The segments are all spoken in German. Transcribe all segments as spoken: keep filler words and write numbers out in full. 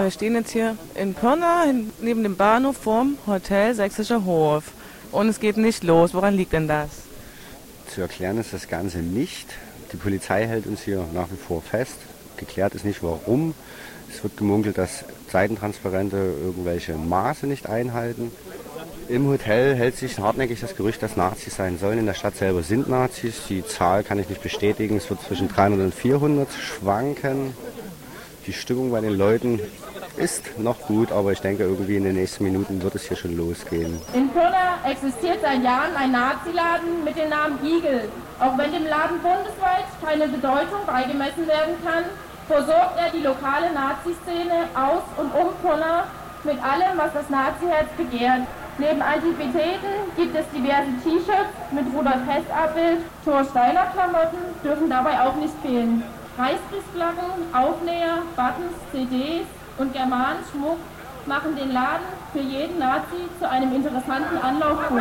wir stehen jetzt hier in Pirna, neben dem Bahnhof vorm Hotel Sächsischer Hof. Und es geht nicht los. Woran liegt denn das? Zu erklären ist das Ganze nicht. Die Polizei hält uns hier nach wie vor fest. Geklärt ist nicht, warum. Es wird gemunkelt, dass Seitentransparente irgendwelche Maße nicht einhalten. Im Hotel hält sich hartnäckig das Gerücht, dass Nazis sein sollen. In der Stadt selber sind Nazis. Die Zahl kann ich nicht bestätigen. Es wird zwischen dreihundert und vierhundert schwanken. Die Stimmung bei den Leuten ist noch gut, aber ich denke, irgendwie in den nächsten Minuten wird es hier schon losgehen. In Pirna existiert seit Jahren ein Naziladen mit dem Namen Igel. Auch wenn dem Laden bundesweit keine Bedeutung beigemessen werden kann, versorgt er die lokale Nazi-Szene aus und um Pirna mit allem, was das Nazi-Herz begehrt. Neben Antiquitäten gibt es diverse T-Shirts mit Rudolf Hess-Abbild. Thor Steiner-Klamotten dürfen dabei auch nicht fehlen. Reichskriegsflaggen, Aufnäher, Buttons, C Ds und Germanenschmuck machen den Laden für jeden Nazi zu einem interessanten Anlaufpunkt.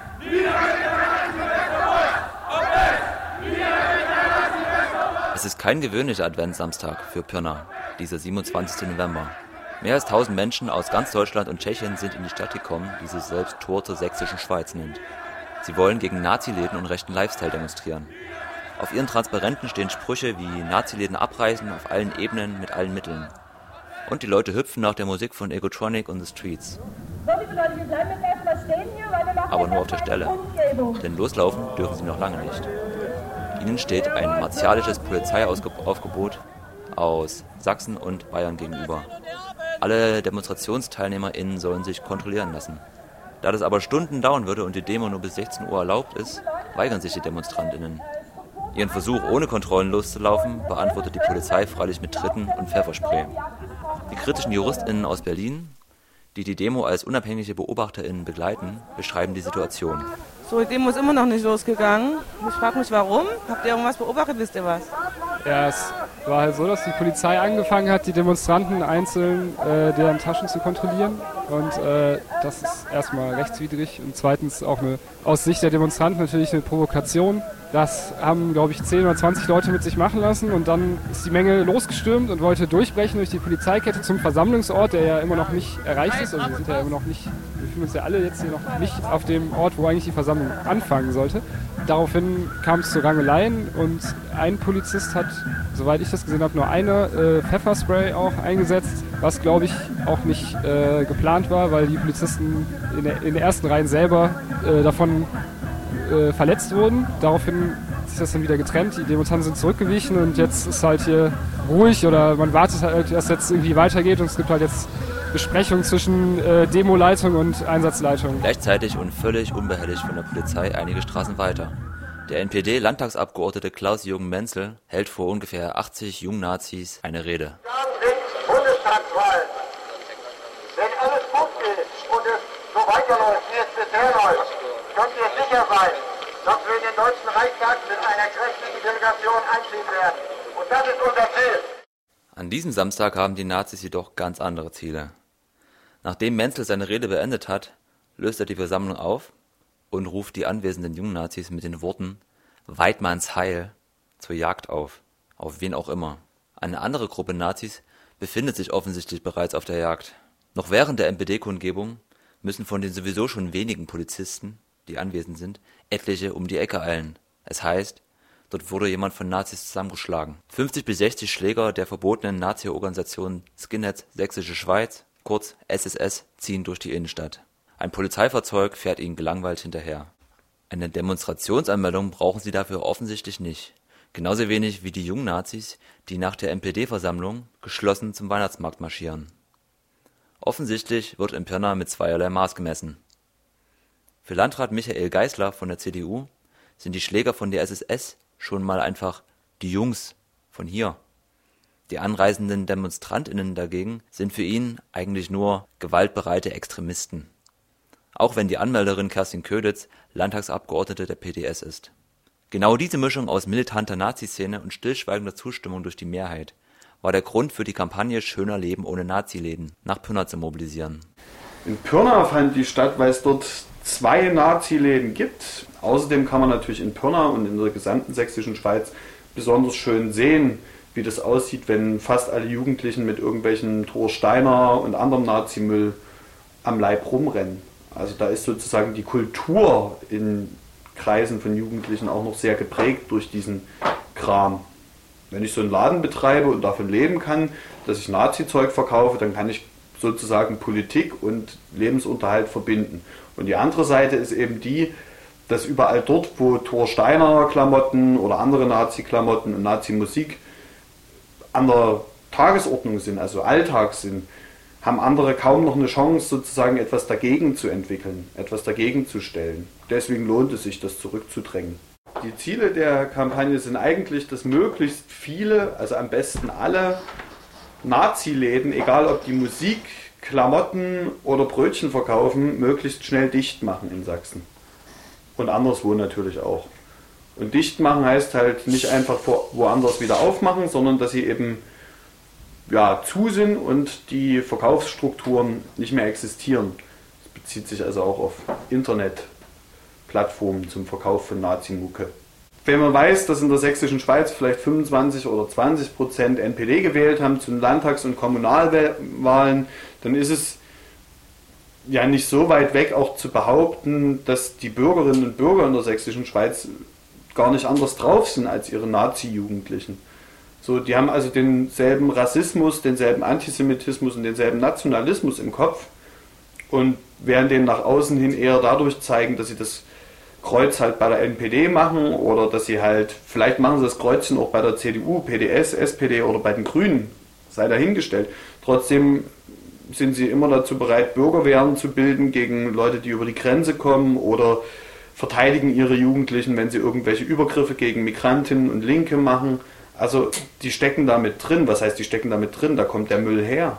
Es ist kein gewöhnlicher Adventssamstag für Pirna, dieser siebenundzwanzigste November. Mehr als tausend Menschen aus ganz Deutschland und Tschechien sind in die Stadt gekommen, die sich selbst Tor zur sächsischen Schweiz nennt. Sie wollen gegen Naziläden und rechten Lifestyle demonstrieren. Auf ihren Transparenten stehen Sprüche wie Naziläden abreißen auf allen Ebenen mit allen Mitteln. Und die Leute hüpfen nach der Musik von Egotronic und The Streets. Aber nur auf der Stelle, denn loslaufen dürfen sie noch lange nicht. Ihnen steht ein martialisches Polizeiaufgebot aus Sachsen und Bayern gegenüber. Alle DemonstrationsteilnehmerInnen sollen sich kontrollieren lassen. Da das aber Stunden dauern würde und die Demo nur bis sechzehn Uhr erlaubt ist, weigern sich die DemonstrantInnen. Ihren Versuch, ohne Kontrollen loszulaufen, beantwortet die Polizei freilich mit Tritten und Pfefferspray. Die kritischen JuristInnen aus Berlin, die die Demo als unabhängige BeobachterInnen begleiten, beschreiben die Situation. So, die Demo ist immer noch nicht losgegangen. Ich frage mich, warum? Habt ihr irgendwas beobachtet? Wisst ihr was? Ja, es war halt so, dass die Polizei angefangen hat, die Demonstranten einzeln äh, deren Taschen zu kontrollieren. Und äh, das ist erstmal rechtswidrig und zweitens auch eine, aus Sicht der Demonstranten natürlich eine Provokation. Das haben, glaube ich, zehn oder zwanzig Leute mit sich machen lassen und dann ist die Menge losgestürmt und wollte durchbrechen durch die Polizeikette zum Versammlungsort, der ja immer noch nicht erreicht ist. Also wir sind ja immer noch nicht, wir fühlen uns ja alle jetzt hier noch nicht auf dem Ort, wo eigentlich die Versammlung anfangen sollte. Daraufhin kam es zu Rangeleien und ein Polizist hat, soweit ich das gesehen habe, nur eine äh, Pfefferspray auch eingesetzt, was, glaube ich, auch nicht äh, geplant war, weil die Polizisten in, der, in den ersten Reihen selber äh, davon äh, verletzt wurden. Daraufhin ist das dann wieder getrennt, die Demonstranten sind zurückgewichen und jetzt ist halt hier ruhig oder man wartet halt, dass jetzt irgendwie weitergeht und es gibt halt jetzt Besprechung zwischen äh, Demoleitung und Einsatzleitung. Gleichzeitig und völlig unbehelligt von der Polizei einige Straßen weiter. Der N P D-Landtagsabgeordnete Klaus-Jürgen Menzel hält vor ungefähr achtzig Jungnazis eine Rede. Bundestagswahlen. Wenn alles gut geht und es so weiterläuft, wie es bisher läuft, könnt ihr sicher sein, dass wir in den Deutschen Reichstag mit einer kräftigen Delegation einziehen werden. Und das ist unser Ziel. An diesem Samstag haben die Nazis jedoch ganz andere Ziele. Nachdem Menzel seine Rede beendet hat, löst er die Versammlung auf und ruft die anwesenden Jungnazis mit den Worten »Weidmanns Heil« zur Jagd auf, auf wen auch immer. Eine andere Gruppe Nazis befindet sich offensichtlich bereits auf der Jagd. Noch während der N P D-Kundgebung müssen von den sowieso schon wenigen Polizisten, die anwesend sind, etliche um die Ecke eilen. Es heißt, dort wurde jemand von Nazis zusammengeschlagen. fünfzig bis sechzig Schläger der verbotenen Nazi-Organisation Skinheads Sächsische Schweiz, kurz S S S, ziehen durch die Innenstadt. Ein Polizeifahrzeug fährt ihnen gelangweilt hinterher. Eine Demonstrationsanmeldung brauchen sie dafür offensichtlich nicht. Genauso wenig wie die Jungnazis, die nach der N P D-Versammlung geschlossen zum Weihnachtsmarkt marschieren. Offensichtlich wird in Pirna mit zweierlei Maß gemessen. Für Landrat Michael Geisler von der C D U sind die Schläger von der S S S schon mal einfach die Jungs von hier. Die anreisenden DemonstrantInnen dagegen sind für ihn eigentlich nur gewaltbereite Extremisten. Auch wenn die Anmelderin Kerstin Köditz Landtagsabgeordnete der P D S ist. Genau diese Mischung aus militanter Nazi-Szene und stillschweigender Zustimmung durch die Mehrheit war der Grund für die Kampagne Schöner Leben ohne Naziläden nach Pirna zu mobilisieren. In Pirna fand die statt, weil es dort zwei Naziläden gibt. Außerdem kann man natürlich in Pirna und in der gesamten sächsischen Schweiz besonders schön sehen, wie das aussieht, wenn fast alle Jugendlichen mit irgendwelchen Thor Steiner und anderem Nazimüll am Leib rumrennen. Also da ist sozusagen die Kultur in Kreisen von Jugendlichen auch noch sehr geprägt durch diesen Kram. Wenn ich so einen Laden betreibe und davon leben kann, dass ich Nazi-Zeug verkaufe, dann kann ich sozusagen Politik und Lebensunterhalt verbinden. Und die andere Seite ist eben die, dass überall dort, wo Thor Steiner Klamotten oder andere Nazi-Klamotten und Nazi-Musik an der Tagesordnung sind, also Alltag sind, haben andere kaum noch eine Chance, sozusagen etwas dagegen zu entwickeln, etwas dagegen zu stellen. Deswegen lohnt es sich, das zurückzudrängen. Die Ziele der Kampagne sind eigentlich, dass möglichst viele, also am besten alle Nazi-Läden, egal ob die Musik, Klamotten oder Brötchen verkaufen, möglichst schnell dicht machen in Sachsen. Und anderswo natürlich auch. Und dicht machen heißt halt nicht einfach woanders wieder aufmachen, sondern dass sie eben ja, zu sind und die Verkaufsstrukturen nicht mehr existieren. Das bezieht sich also auch auf Internetplattformen zum Verkauf von Nazi-Mucke. Wenn man weiß, dass in der sächsischen Schweiz vielleicht fünfundzwanzig oder zwanzig Prozent N P D gewählt haben zu den Landtags- und Kommunalwahlen, dann ist es ja nicht so weit weg auch zu behaupten, dass die Bürgerinnen und Bürger in der sächsischen Schweiz gar nicht anders drauf sind als ihre Nazi-Jugendlichen. So, die haben also denselben Rassismus, denselben Antisemitismus und denselben Nationalismus im Kopf und werden den nach außen hin eher dadurch zeigen, dass sie das Kreuz halt bei der N P D machen oder dass sie halt, vielleicht machen sie das Kreuzchen auch bei der C D U, P D S, S P D oder bei den Grünen, sei dahingestellt. Trotzdem sind sie immer dazu bereit, Bürgerwehren zu bilden gegen Leute, die über die Grenze kommen oder verteidigen ihre Jugendlichen, wenn sie irgendwelche Übergriffe gegen Migrantinnen und Linke machen. Also die stecken da mit drin. Was heißt, die stecken da mit drin? Da kommt der Müll her.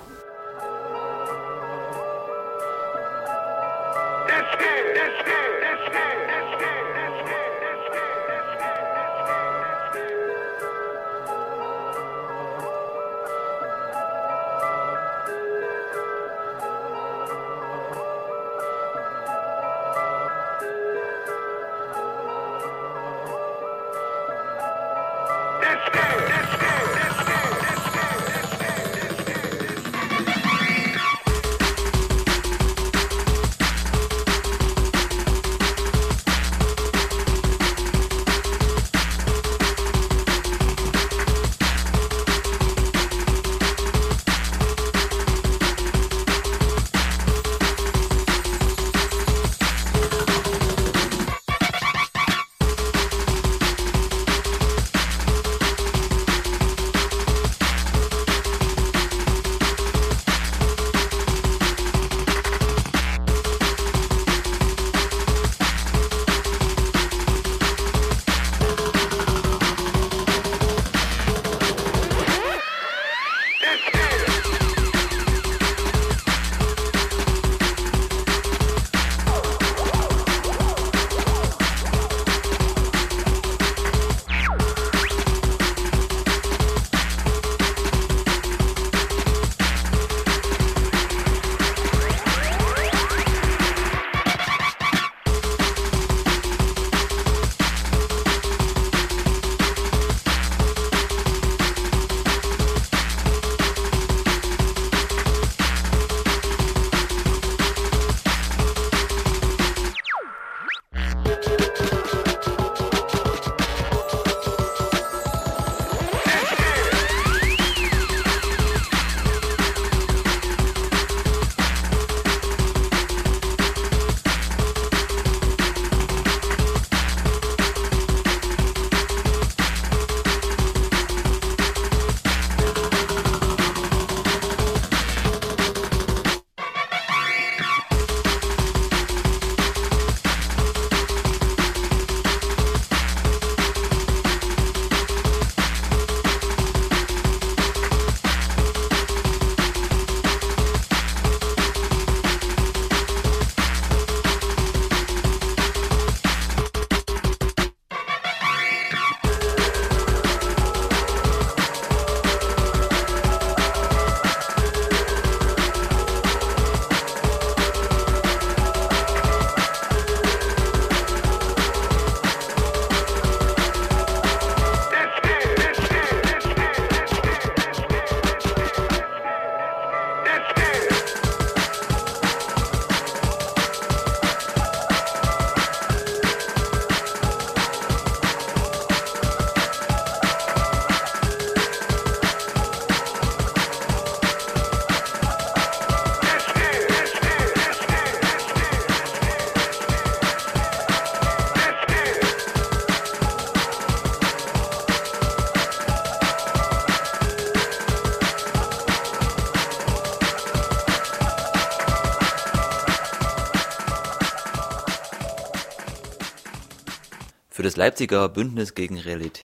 das Leipziger Bündnis gegen Realität